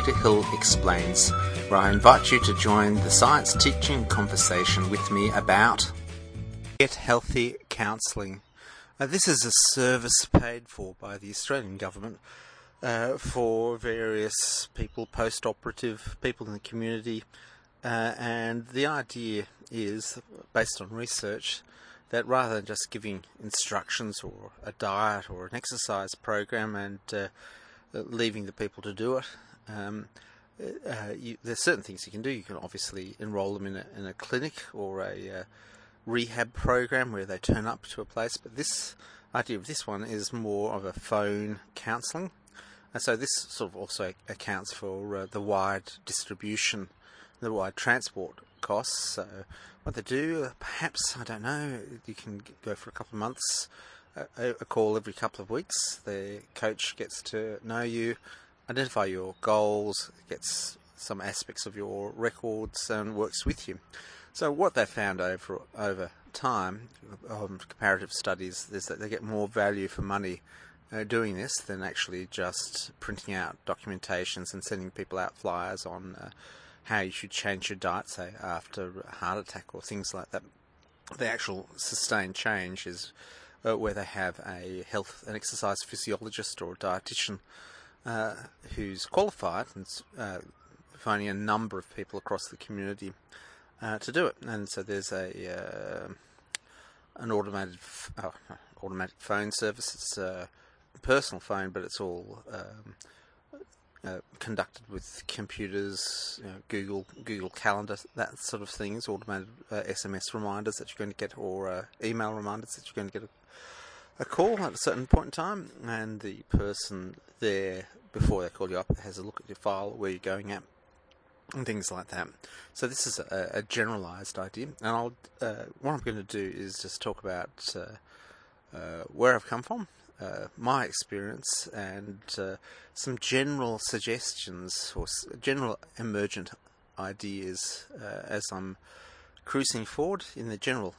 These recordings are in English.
Dr. Hill Explains, where I invite you to join the science teaching conversation with me about Get Healthy Counselling. This is a service paid for by the Australian government for various people, post-operative people in the community, and the idea is, based on research, that rather than just giving instructions or a diet or an exercise program and leaving the people to do it, there's certain things you can do. You can obviously enrol them in a clinic or a rehab program where they turn up to a place, but this idea of this one is more of a phone counselling, and so this sort of also accounts for the wide distribution, the wide transport costs. So what they do, perhaps, I don't know, you can go for a couple of months, a call every couple of weeks. The coach gets to know you, identify your goals, gets some aspects of your records and works with you. So what they found over time, comparative studies, is that they get more value for money doing this than actually just printing out documentations and sending people out flyers on how you should change your diet, say, after a heart attack or things like that. The actual sustained change is where they have an exercise physiologist or a dietitian who's qualified and finding a number of people across the community to do it. And so there's an automatic phone service. It's a personal phone, but it's all conducted with computers, Google Calendar, that sort of things, automated SMS reminders that you're going to get, or email reminders that you're going to get a call at a certain point in time, and the person there, before they call you up, has a look at your file, where you're going at, and things like that. So this is a generalised idea, and what I'm going to do is just talk about where I've come from, my experience, and some general suggestions or general emergent ideas as I'm cruising forward in the general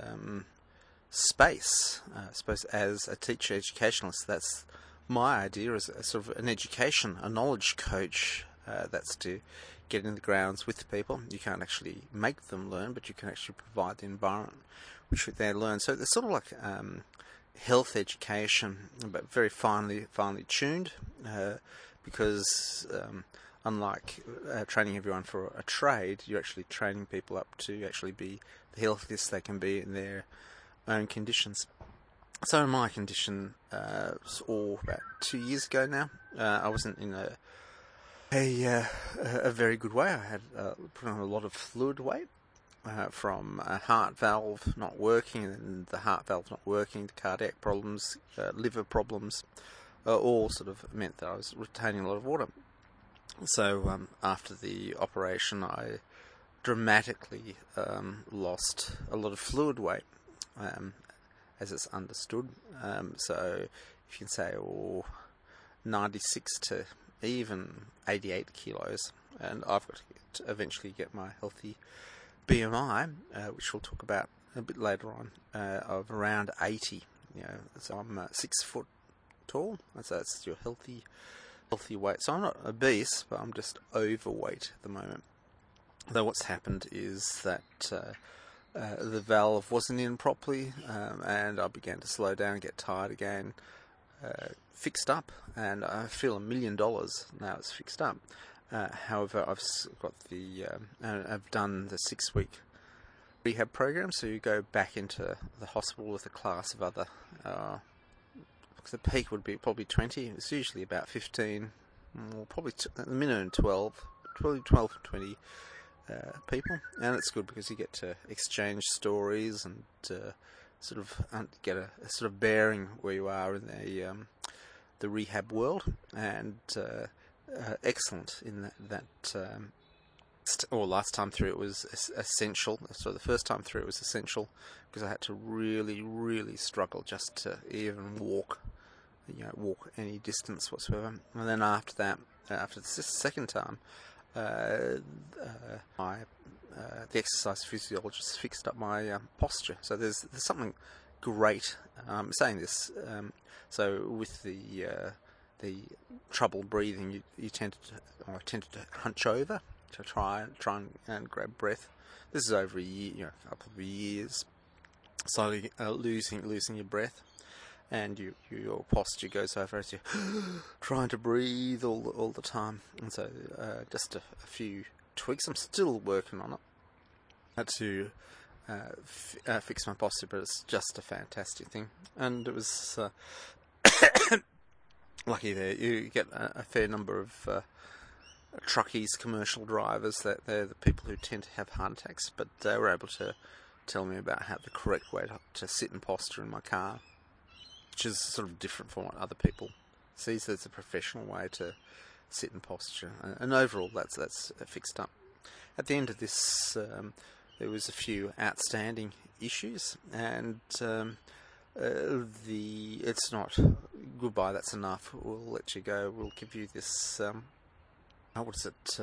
space. I suppose as a teacher educationalist, that's my idea, as a sort of an education, a knowledge coach. That's to get in the grounds with people. You can't actually make them learn, but you can actually provide the environment which they learn. So it's sort of like health education, but very finely tuned, because unlike training everyone for a trade, you're actually training people up to actually be the healthiest they can be in their own conditions. So in my condition, about 2 years ago now, I wasn't in a very good way. I had put on a lot of fluid weight from a heart valve not working, and the heart valve not working, the cardiac problems, liver problems, all sort of meant that I was retaining a lot of water. So after the operation, I dramatically lost a lot of fluid weight, as it's understood. So if you can say 96 to even 88 kilos, and I've got to eventually get my healthy BMI, which we'll talk about a bit later on, of around 80. So I'm 6 foot tall, so that's your healthy weight. So I'm not obese, but I'm just overweight at the moment. Though what's happened is that the valve wasn't in properly, and I began to slow down, get tired again. Fixed up, and I feel $1 million now it's fixed up. However, I've got I've done the 6-week rehab program, so you go back into the hospital with a class of other, the peak would be probably 20, it's usually about 15, or probably at the minimum 12 to 20 people, and it's good because you get to exchange stories and sort of get a sort of bearing where you are in the rehab world, and excellent in that last time through it was essential. So the first time through it was essential because I had to really, really struggle just to even walk any distance whatsoever. And then after that, after the second time, the exercise physiologist fixed up my posture. So there's something great. I'm saying this. So with the the trouble breathing, I tended to hunch over to try and grab breath. This is over a year, a couple of years, slowly losing your breath, and your posture goes over as you're trying to breathe all the time. And so just a few tweaks. I'm still working on it to fix my posture, but it's just a fantastic thing. And it was lucky there. You get a fair number of truckies, commercial drivers, that they're the people who tend to have heart attacks, but they were able to tell me about how the correct way to sit and posture in my car, which is sort of different from what other people see. So it's a professional way to sit and posture, and overall that's fixed up. At the end of this, there was a few outstanding issues, and it's not goodbye, that's enough, we'll let you go, we'll give you this what is it?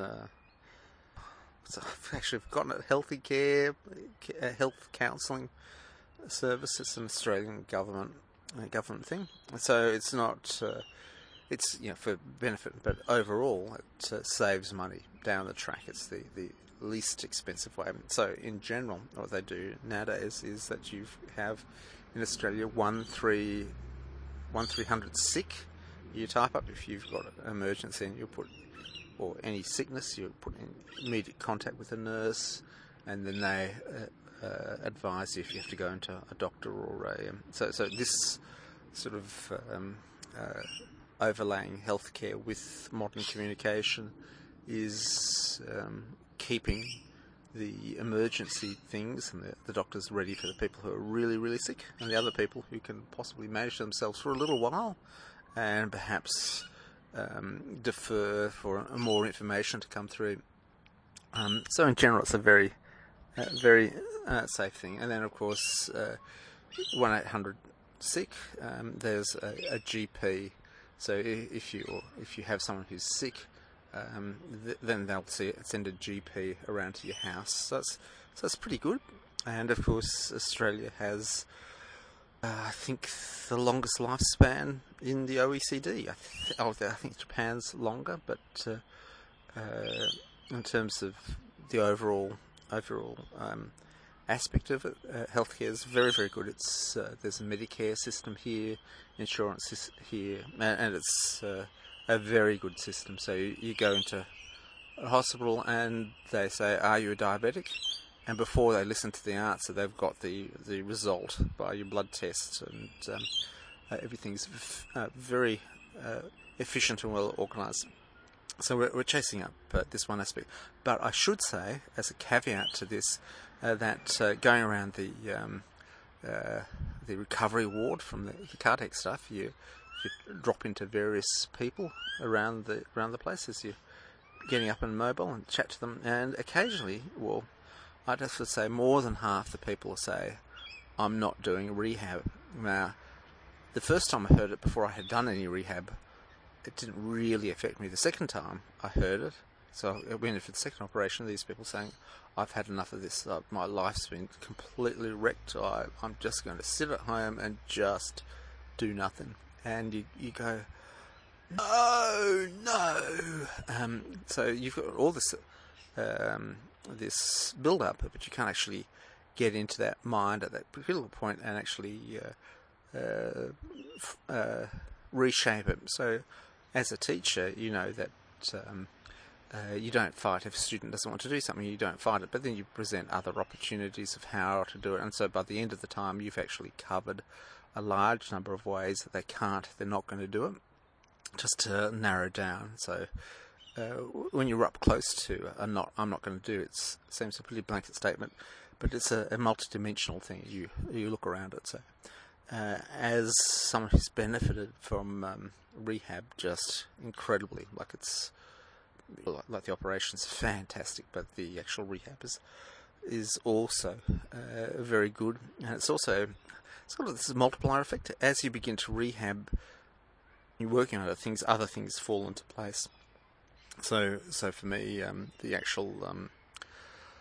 I've actually forgotten it. Healthy care, health counselling service. It's an Australian government thing. So it's not. It's for benefit, but overall it saves money down the track. It's the least expensive way. So in general, what they do nowadays is that you have in Australia 1300 sick. You type up if you've got an emergency, and you put, or any sickness, you put in immediate contact with a nurse, and then they advise you if you have to go into a doctor or a... So this sort of overlaying healthcare with modern communication is keeping the emergency things and the doctors ready for the people who are really, really sick, and the other people who can possibly manage themselves for a little while and perhaps defer for more information to come through. So in general, it's a very safe thing. And then, of course, 1-800 sick. There's a GP. So if you have someone who's sick, then they'll send a GP around to your house. So that's pretty good. And of course, Australia has, I think, the longest lifespan in the OECD. I think Japan's longer, but in terms of the overall aspect of it, healthcare is very, very good. It's there's a Medicare system here, insurance is here, and it's a very good system. So you go into a hospital and they say, "Are you a diabetic?" And before they listen to the answer, they've got the result by your blood tests, and everything's very efficient and well organised. So we're chasing up this one aspect. But I should say, as a caveat to this, that going around the recovery ward from the cardiac stuff, you drop into various people around the place as you're getting up and mobile and chat to them, and occasionally, well, I'd have to say more than half the people say, "I'm not doing rehab." Now, the first time I heard it, before I had done any rehab, it didn't really affect me. The second time I heard it, so I went in for the second operation, these people saying, "I've had enough of this, my life's been completely wrecked, I'm just going to sit at home and just do nothing." And you go, "Oh no!" So you've got all this this build-up, but you can't actually get into that mind at that particular point and actually reshape it. So as a teacher, you know that you don't fight if a student doesn't want to do something, you don't fight it, but then you present other opportunities of how to do it, and so by the end of the time you've actually covered a large number of ways that they're not going to do it, just to narrow down. So when you're up close to I'm not going to do it, seems a pretty blanket statement, but it's a multidimensional thing. You look around it. So as someone who's benefited from rehab just incredibly, like the operation's fantastic, but the actual rehab is also very good, and it's got this multiplier effect. As you begin to rehab, you're working on other things fall into place. So for me, the actual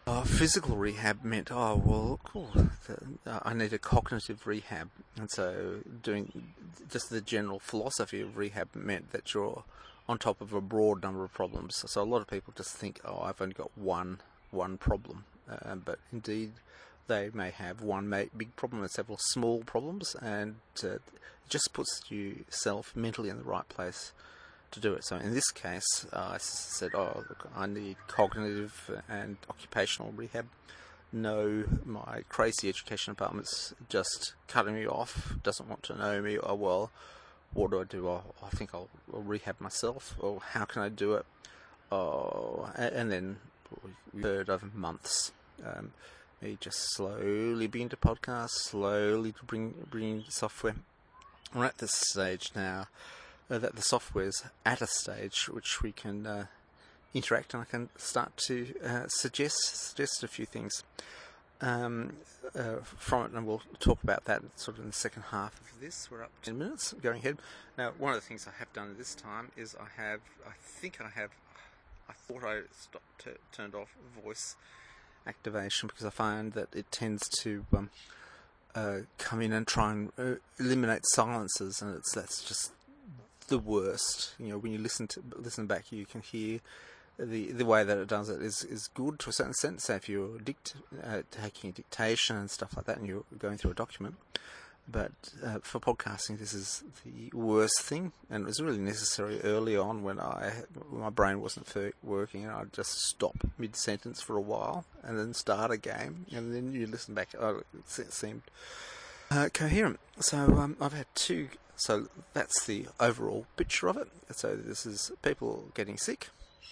Physical rehab meant, cool, I need a cognitive rehab. And so doing just the general philosophy of rehab meant that you're on top of a broad number of problems. So a lot of people just think, I've only got one problem. But indeed, they may have one big problem and several small problems, and it just puts yourself mentally in the right place to do it. So in this case, I said, look, I need cognitive and occupational rehab. No, my crazy education department's just cutting me off, doesn't want to know me. What do I do? I think I'll rehab myself, or how can I do it? And then we heard over months. Me just slowly being to podcasts, slowly to bring software. We're at this stage now that the software's at a stage which we can interact, and I can start to suggest a few things from it, and we'll talk about that sort of in the second half of this. We're up 10 minutes going ahead. Now, one of the things I have done this time is I thought I turned off voice activation, because I find that it tends to come in and try and eliminate silences, and that's just the worst. When you listen back, you can hear the way that it does it is good to a certain extent. So if you're taking a dictation and stuff like that, and you're going through a document, but for podcasting, this is the worst thing, and it was really necessary early on when my brain wasn't working, and I'd just stop mid-sentence for a while and then start again, and then you listen back. It seemed coherent. So I've had two. So that's the overall picture of it. So this is people getting sick,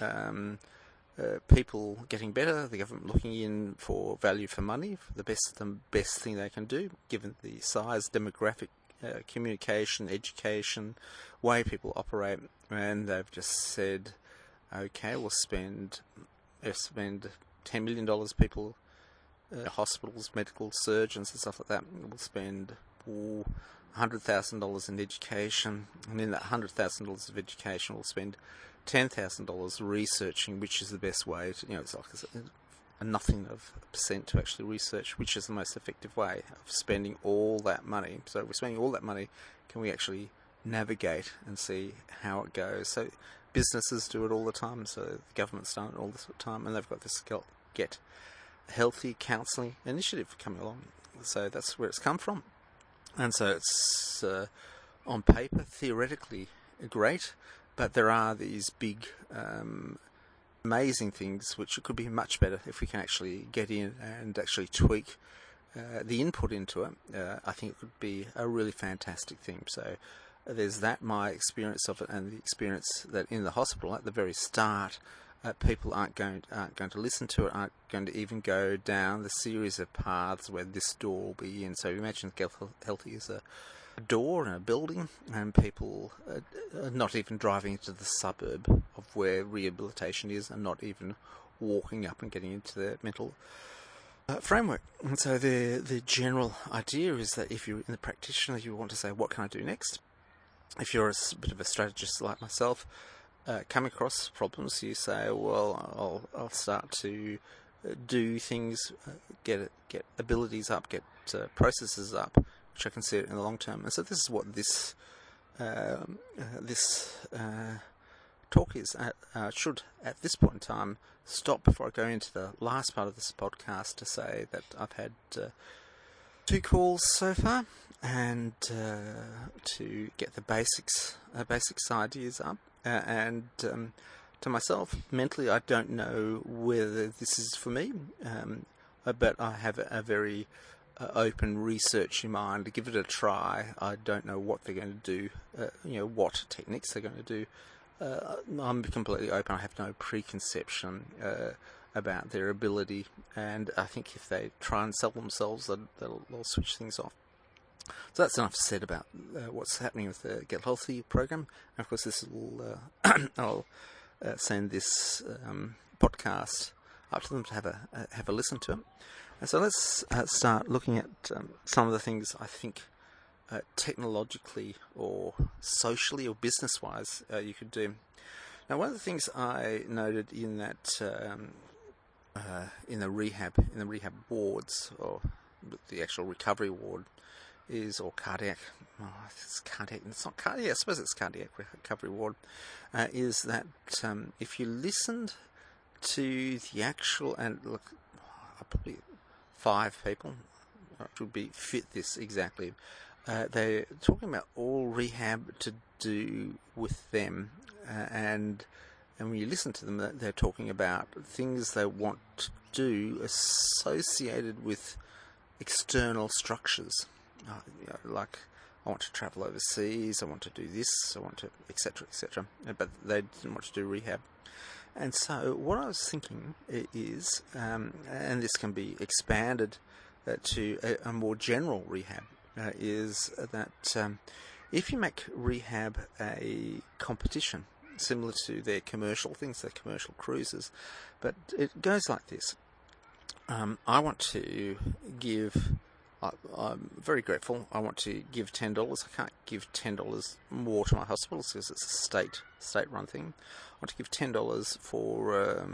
people getting better, the government looking in for value for money, for the best thing they can do, given the size, demographic, communication, education, way people operate, and they've just said, okay, we'll spend $10 million. People, hospitals, medical surgeons and stuff like that, will spend $100,000 in education, and in that $100,000 of education, we'll spend $10,000 researching which is the best way to, it's like a nothing of percent to actually research which is the most effective way of spending all that money. So if we're spending all that money, can we actually navigate and see how it goes? So businesses do it all the time, so the government's done it all the time, and they've got this Get Healthy counselling initiative coming along. So that's where it's come from. And so it's on paper, theoretically great, but there are these big, amazing things which could be much better if we can actually get in and actually tweak the input into it. I think it could be a really fantastic thing. So there's that, my experience of it, and the experience that in the hospital at the very start, people aren't going to listen to it, aren't going to even go down the series of paths where this door will be in. So imagine Get Healthy is a door in a building, and people are not even driving into the suburb of where rehabilitation is, and not even walking up and getting into the mental framework. And so the general idea is that if you're in the practitioner, you want to say, what can I do next? If you're a bit of a strategist like myself, come across problems, you say, well, I'll start to do things, get abilities up, get processes up, which I can see it in the long term. And so this is what this talk is. Should at this point in time stop before I go into the last part of this podcast to say that I've had 2 calls so far, and to get the basics ideas up. And to myself, mentally, I don't know whether this is for me, but I have a very open research in mind to give it a try. I don't know what they're going to do, what techniques they're going to do. I'm completely open. I have no preconception about their ability, and I think if they try and sell themselves, they'll switch things off. So that's enough said about what's happening with the Get Healthy program. And of course, this will I'll send this podcast up to them to have a listen to it. And so let's start looking at some of the things I think technologically or socially or business-wise you could do. Now, one of the things I noted in that in the rehab wards, or the actual recovery ward is, or cardiac. Oh, it's cardiac. It's not cardiac. I suppose it's cardiac recovery ward. Is that if you listened to the actual, and look, probably 5 people would be fit this exactly. They're talking about all rehab to do with them, and when you listen to them, they're talking about things they want to do associated with external structures. Like, I want to travel overseas, I want to do this, I want to, etc., etc. But they didn't want to do rehab. And so what I was thinking is, and this can be expanded to a more general rehab, is that if you make rehab a competition, similar to their commercial things, their commercial cruises, but it goes like this. I want to give, I'm very grateful, I want to give $10. I can't give $10 more to my hospitals because it's a state-run thing. I want to give $10 for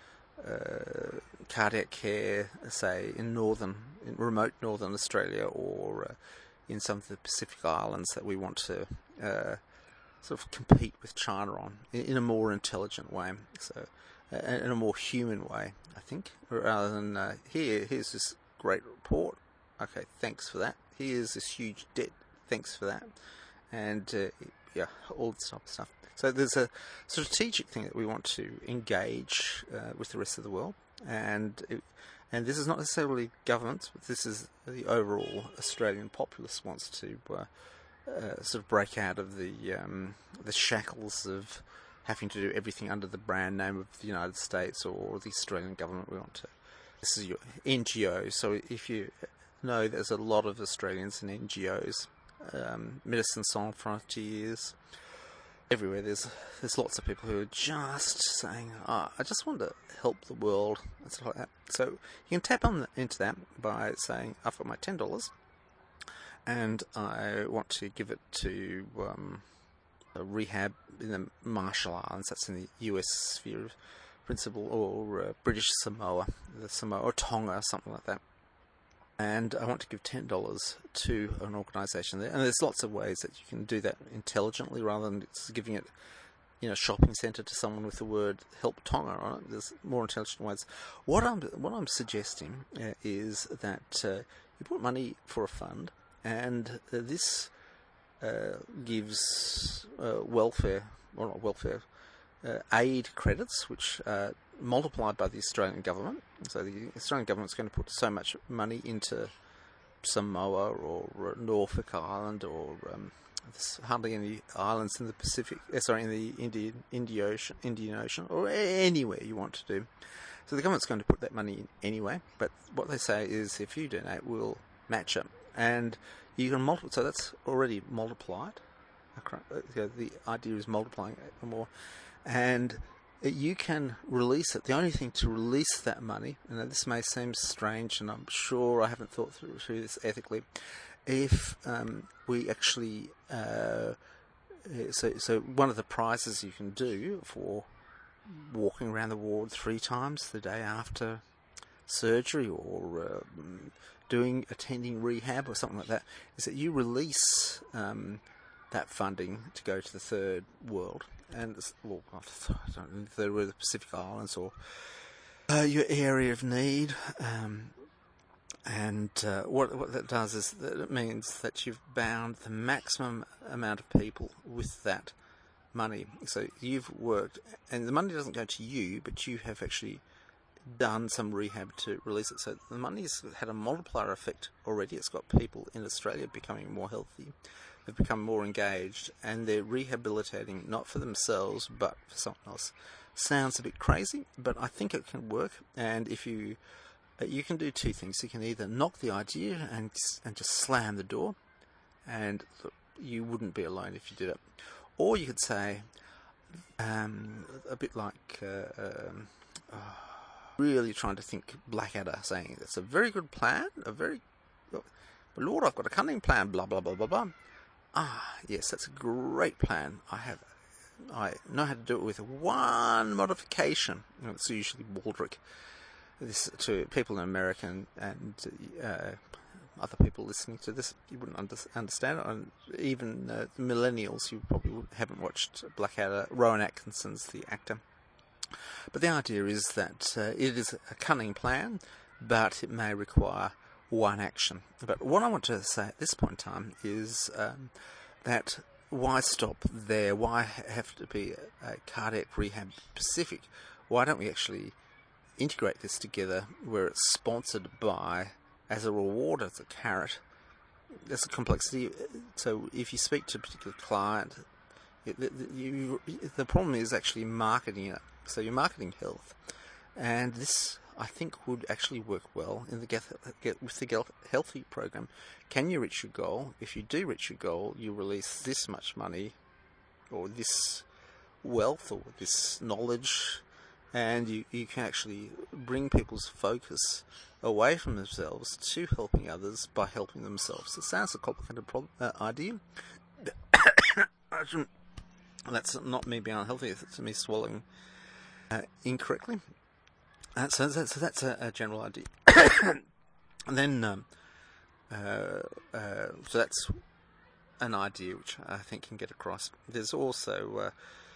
cardiac care, say in remote northern Australia, or in some of the Pacific Islands that we want to sort of compete with China on in a more intelligent way, so in a more human way, I think, rather than here's this great report, okay, thanks for that, here's this huge debt, thanks for that, and all this type of stuff. So there's a strategic thing that we want to engage with the rest of the world, and this is not necessarily governments, but this is the overall Australian populace wants to sort of break out of the shackles of having to do everything under the brand name of the United States or the Australian government. We want to. This is your NGO. So if you know, there's a lot of Australians in NGOs, Médecins Sans Frontières. Everywhere there's lots of people who are just saying, I just want to help the world and stuff like that. So you can tap into that by saying, I've got my $10 and I want to give it to a rehab in the Marshall Islands. That's in the US sphere of principle, or British Samoa, or Tonga, something like that. And I want to give $10 to an organisation there. And there's lots of ways that you can do that intelligently, rather than just giving it, shopping centre to someone with the word "Help Tonga" on it. There's more intelligent ways. What I'm suggesting is that you put money for a fund, and this gives aid credits, which are multiplied by the Australian government. So the Australian government's going to put so much money into Samoa or Norfolk Island, or there's hardly any islands in the Pacific. In the Indian Ocean, or anywhere you want to do. So the government's going to put that money in anyway. But what they say is, if you donate, we'll match it, and you can multiply. So that's already multiplied. The idea is multiplying it more, and you can release it. The only thing to release that money, and this may seem strange, and I'm sure I haven't thought through this ethically, if we actually, so one of the prizes you can do for walking around the ward 3 times the day after surgery, or attending rehab or something like that, is that you release that funding to go to the third world, and I don't know if they were the Pacific Islands or your area of need, and what that does is that it means that you've bound the maximum amount of people with that money. So you've worked, and the money doesn't go to you, but you have actually done some rehab to release it. So the money's had a multiplier effect already. It's got people in Australia becoming more healthy. They've become more engaged, and they're rehabilitating not for themselves but for someone else. Sounds a bit crazy, but I think it can work. And if you can do 2 things. You can either knock the idea and just slam the door, and you wouldn't be alone if you did it. Or you could say, a bit like really trying to think Blackadder, saying it's a very good plan, Lord, I've got a cunning plan, blah blah blah blah blah. Yes, that's a great plan. I know how to do it with one modification. It's usually Baldrick. this to people in America and other people listening to this, you wouldn't understand it. And even millennials, you probably haven't watched Blackadder. Rowan Atkinson's the actor. But the idea is that it is a cunning plan, but it may require one action. But what I want to say at this point in time is that why stop there? Why have to be a cardiac rehab specific? Why don't we actually integrate this together where it's sponsored by, as a reward, as a carrot? There's a complexity. So if you speak to a particular client, the problem is actually marketing it. So you're marketing health, and this, I think, would actually work well in with the Healthy program. Can you reach your goal? If you do reach your goal, you release this much money, or this wealth, or this knowledge, and you can actually bring people's focus away from themselves to helping others by helping themselves. It sounds a complicated idea. That's not me being unhealthy, it's me swallowing incorrectly. So that's a general idea. And then, so that's an idea which I think can get across. There's also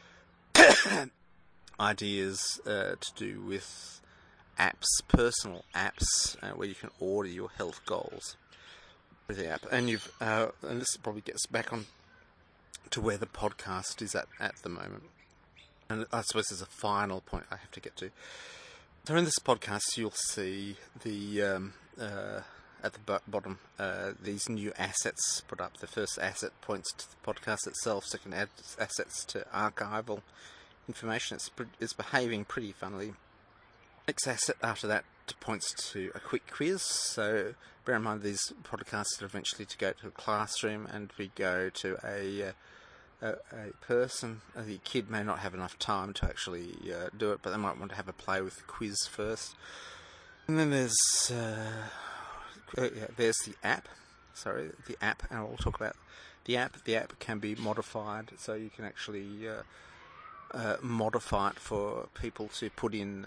ideas to do with apps, personal apps, where you can order your health goals with the app. And and this probably gets back on to where the podcast is at the moment. And I suppose there's a final point I have to get to. So in this podcast, you'll see the at the bottom these new assets put up. The first asset points to the podcast itself. Second, add assets to archival information. It's behaving pretty funnily. Next asset after that points to a quick quiz. So bear in mind these podcasts are eventually to go to a classroom, and we go to a person. The kid may not have enough time to actually do it, but they might want to have a play with the quiz first. And then there's the app. Sorry, the app, and I'll talk about the app. The app can be modified, so you can actually modify it for people to put in,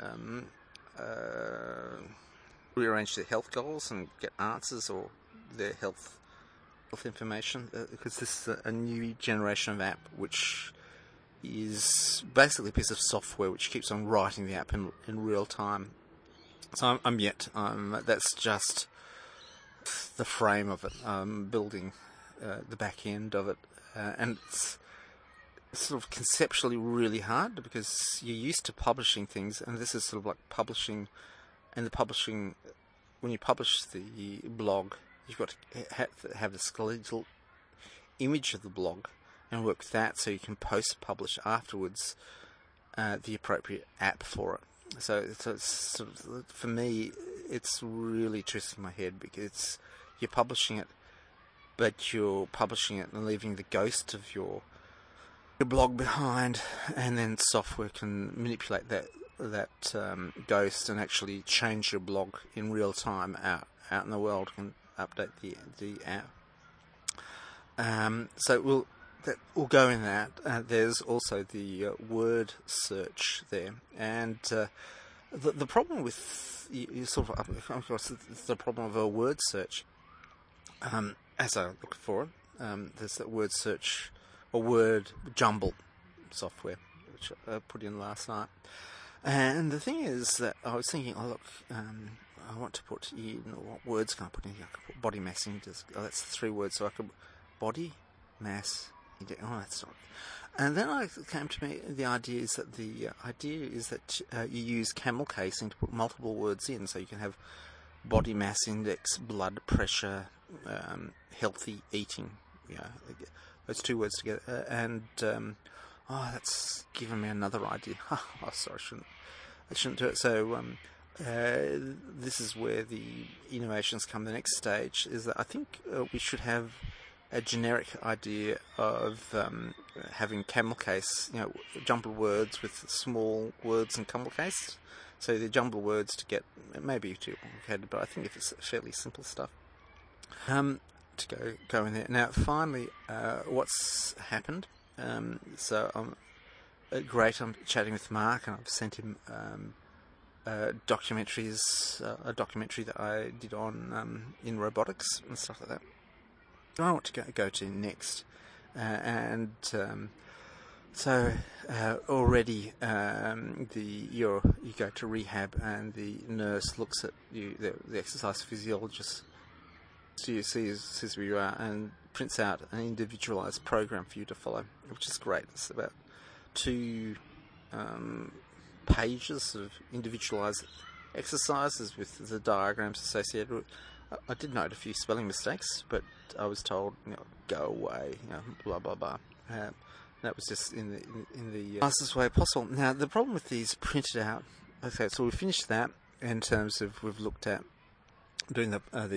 rearrange their health goals and get answers, or their health information, because this is a new generation of app which is basically a piece of software which keeps on writing the app in real time. So that's just the frame of it. I'm building the back end of it, and it's sort of conceptually really hard because you're used to publishing things, and this is sort of like publishing. And the publishing, when you publish the blog, you've got to have a skeletal image of the blog and work with that, so you can post-publish afterwards the appropriate app for it. So it's sort of, for me, it's really twisting my head, because you're publishing it, but you're publishing it and leaving the ghost of your blog behind, and then software can manipulate that ghost and actually change your blog in real time out in the world, and update the app. So we'll go in that. There's also the word search there, and the problem with the problem of a word search. As I look for it, there's that word search or word jumble software which I put in last night. And the thing is that I was thinking, I want to put in, what words can I put in here? I could put body mass index. That's 3 words, so I could body mass index. Oh, that's not. And then I came to me, the idea is that you use camel casing to put multiple words in, so you can have body mass index, blood pressure, healthy eating. Those 2 words together, and that's given me another idea. Sorry, I shouldn't do it. So this is where the innovations come. The next stage is that I think we should have a generic idea of having camel case, jumbled words with small words and camel case. So the jumbled words to get, maybe too complicated, but I think if it's fairly simple stuff. To go in there. Now, finally, what's happened? So I'm chatting with Mark, and I've sent him documentaries, a documentary that I did on in robotics and stuff like that. I want to go to next, so already you go to rehab and the nurse looks at you, the exercise physiologist sees where you are and prints out an individualised program for you to follow, which is great. It's about 2 pages of individualised exercises with the diagrams associated with. I did note a few spelling mistakes, but I was told, go away, blah blah blah. That was just in the nicest way possible. Now the problem with these printed out. Okay, so we finished that in terms of we've looked at doing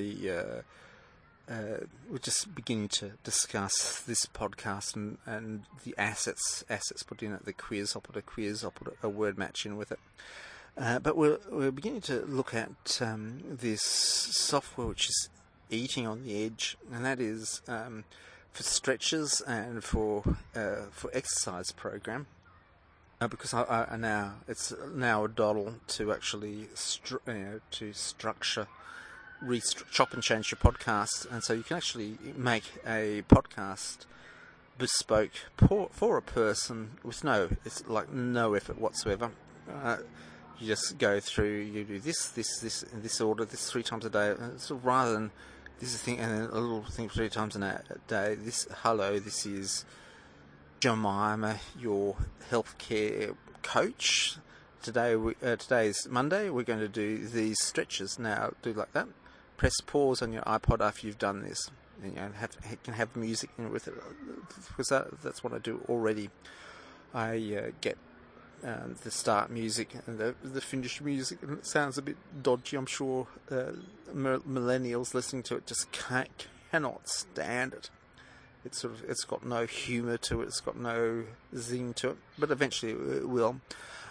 we're just beginning to discuss this podcast and the assets put in it, the quiz. I'll put a quiz, I'll put a word match in with it. But we're beginning to look at this software which is eating on the edge, and that is for stretches and for exercise program. Because it's now a doddle to actually to structure, chop and change your podcast, and so you can actually make a podcast bespoke for a person with no effort whatsoever. You just go through, you do this in this order, this 3 times a day, so rather than this is thing and then a little thing 3 times a day. This is Jemima, your healthcare coach. Today is Monday. We're going to do these stretches now. Do like that. Press pause on your iPod after you've done this. And, can have music in with it, because that's what I do already. I get the start music and the finish music, and it sounds a bit dodgy. I'm sure millennials listening to it just cannot stand it. It's got no humour to it. It's got no zing to it. But eventually it will.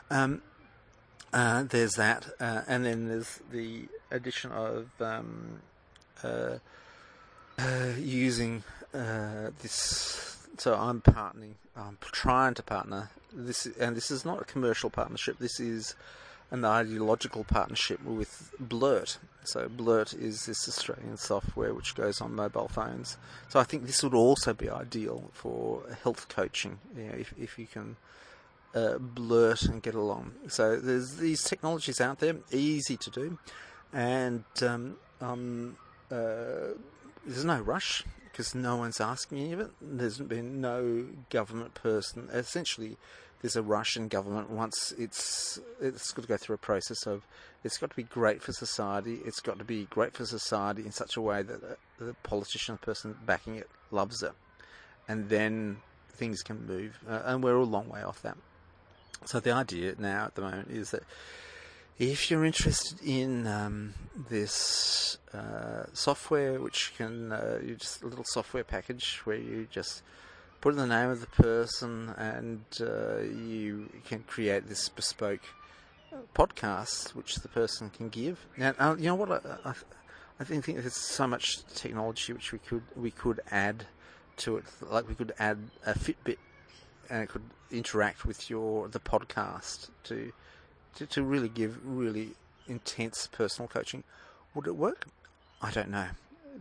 There's that, and then there's the addition of using this. So I'm trying to partner this, and this is not a commercial partnership. This is an ideological partnership with Blurt. So Blurt is this Australian software which goes on mobile phones. So I think this would also be ideal for health coaching, if you can Blurt and get along. So there's these technologies out there, easy to do, and there's no rush because no one's asking any of it. There's been no government person. Essentially, there's a rush in government once it's got to go through a process of it's got to be great for society. It's got to be great for society in such a way that the politician, the person backing it, loves it, and then things can move. And we're a long way off that. So the idea now at the moment is that if you're interested in this software, which can just a little software package where you just put in the name of the person and you can create this bespoke podcast which the person can give. Now, you know what? I think there's so much technology which we could add to it. Like we could add a Fitbit, and it could interact with the podcast to really give really intense personal coaching. Would it work? I don't know.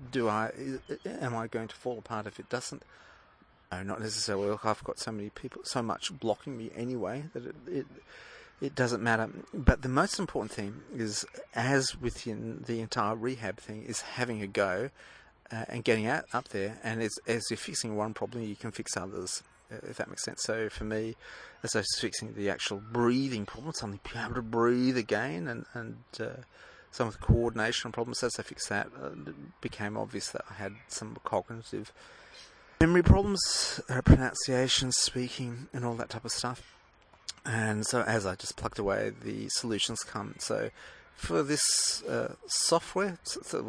Am I going to fall apart if it doesn't? No, not necessarily. Look, I've got so much blocking me anyway that it doesn't matter. But the most important thing is, as within the entire rehab thing, is having a go and getting up there. And as you're fixing one problem, you can fix others, if that makes sense. So for me, as I was fixing the actual breathing problem, suddenly being able to breathe again, and some of the coordination problems, as I fixed that, it became obvious that I had some cognitive memory problems, pronunciation, speaking, and all that type of stuff. And so as I just plugged away, the solutions come. So for this software,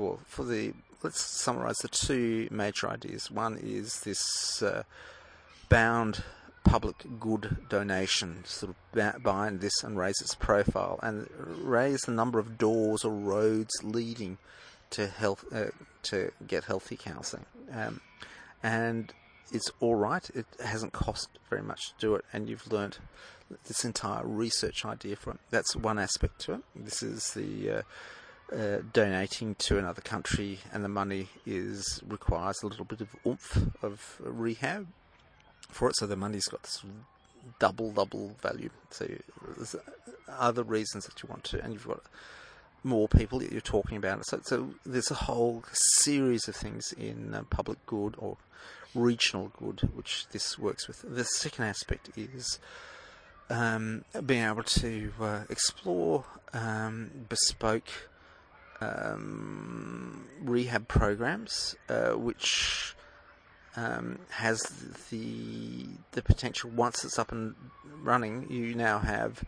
let's summarise the 2 major ideas. One is this bound public good donation, sort of bind this and raise its profile and raise the number of doors or roads leading to health, to get healthy counselling. And it's all right. It hasn't cost very much to do it, and you've learnt this entire research idea from it. That's one aspect to it. This is the donating to another country, and the money requires a little bit of oomph of rehab for it, so the money's got this double value. So there's other reasons that you want to, and you've got more people that you're talking about. So there's a whole series of things in public good or regional good which this works with. The second aspect is being able to explore bespoke rehab programs, which has the potential. Once it's up and running, you now have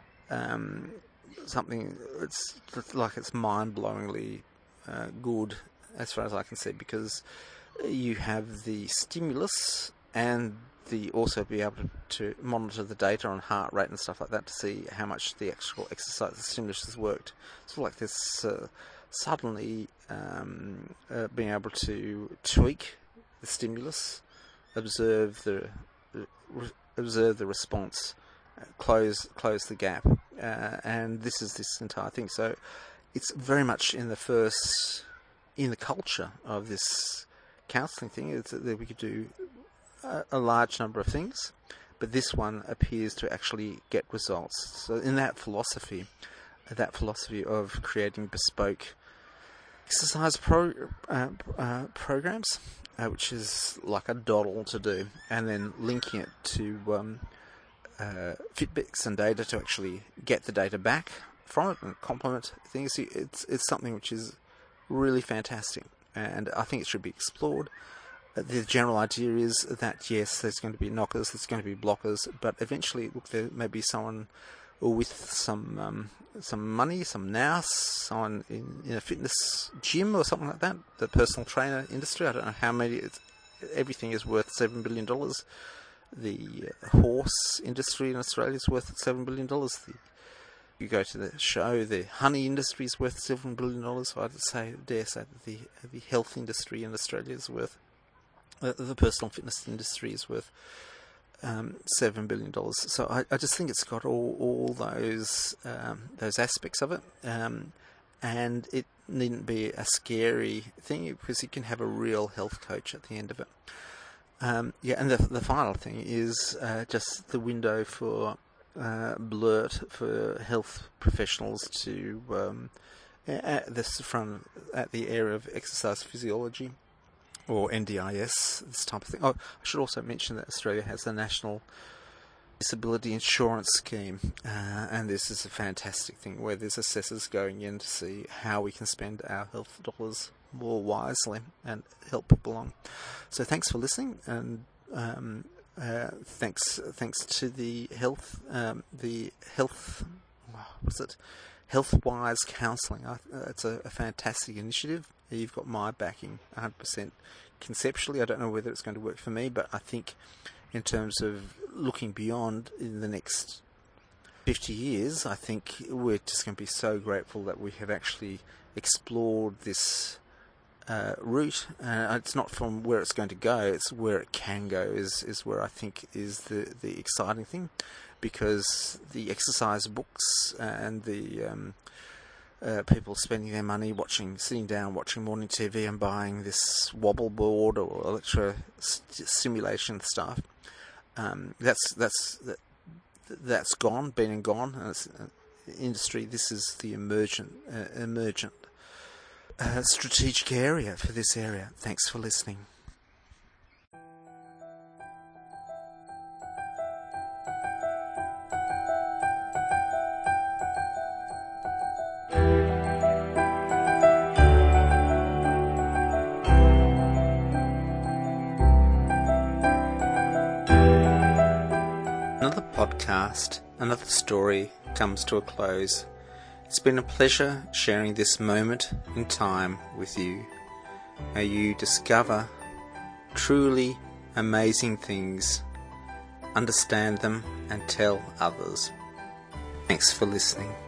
something that's like it's mind-blowingly good as far as I can see, because you have the stimulus and also be able to monitor the data on heart rate and stuff like that to see how much the actual exercise, the stimulus has worked. It's like this suddenly being able to tweak the stimulus, observe the response, close the gap, and this is this entire thing. So it's very much in the culture of this counselling thing is that we could do a large number of things, but this one appears to actually get results. So in that philosophy of creating bespoke exercise programs, which is like a doddle to do, and then linking it to Fitbits and data to actually get the data back from it and complement things. It's something which is really fantastic, and I think it should be explored. The general idea is that yes, there's going to be knockers, there's going to be blockers, but eventually, look, there may be someone with some money, some nous, someone in a fitness gym or something like that. The personal trainer industry, I don't know how many. Everything is worth $7 billion. The horse industry in Australia is worth $7 billion. You go to the show, the honey industry is worth $7 billion. So I'd dare say that the health industry in Australia is worth. The personal fitness industry is worth $7 billion. So I just think it's got all those aspects of it, and it needn't be a scary thing because you can have a real health coach at the end of it. And the final thing is just the window for Blurt for health professionals to at the area of exercise physiology, or NDIS, this type of thing. Oh, I should also mention that Australia has the National Disability Insurance Scheme, and this is a fantastic thing where there's assessors going in to see how we can spend our health dollars more wisely and help people along. So thanks for listening, and thanks to the Healthwise Counselling. It's a fantastic initiative. You've got my backing 100% conceptually. I don't know whether it's going to work for me, but I think in terms of looking beyond in the next 50 years, I think we're just going to be so grateful that we have actually explored this route. It's not from where it's going to go, it's where it can go is where I think is the exciting thing, because the exercise books and the people spending their money sitting down watching morning TV and buying this wobble board or electro stimulation stuff, that's gone, been and gone, and it's industry. This is the emergent strategic area for this area. Thanks for listening. Another podcast, another story comes to a close. It's been a pleasure sharing this moment in time with you. May you discover truly amazing things, understand them, and tell others. Thanks for listening.